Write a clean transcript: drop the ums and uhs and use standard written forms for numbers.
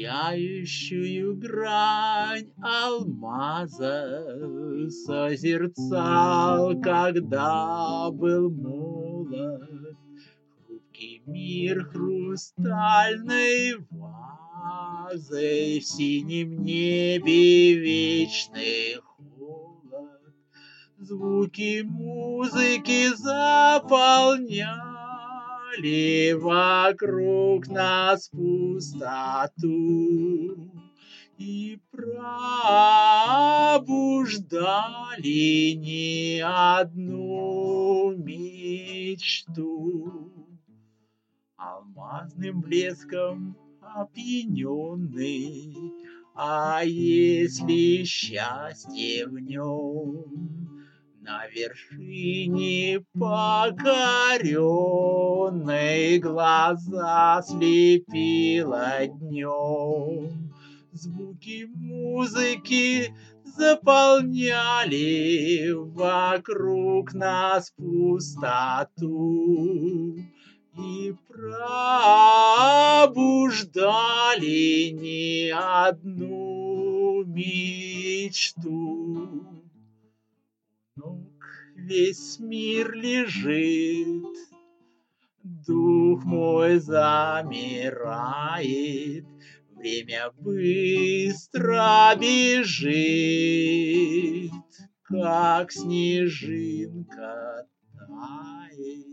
Сияющую грань алмаза созерцал, когда был молод. Хрупкий мир хрустальной вазой, в синем небе вечный холод. Звуки музыки заполняли вокруг нас пустоту и пробуждали не одну мечту. Алмазным блеском опьяненный, а если счастье в нем, на вершине покоренной глаза слепило днем. Звуки музыки заполняли вокруг нас пустоту и пробуждали не одну мечту. Ног весь мир лежит, дух мой замирает, время быстро бежит, как снежинка тает.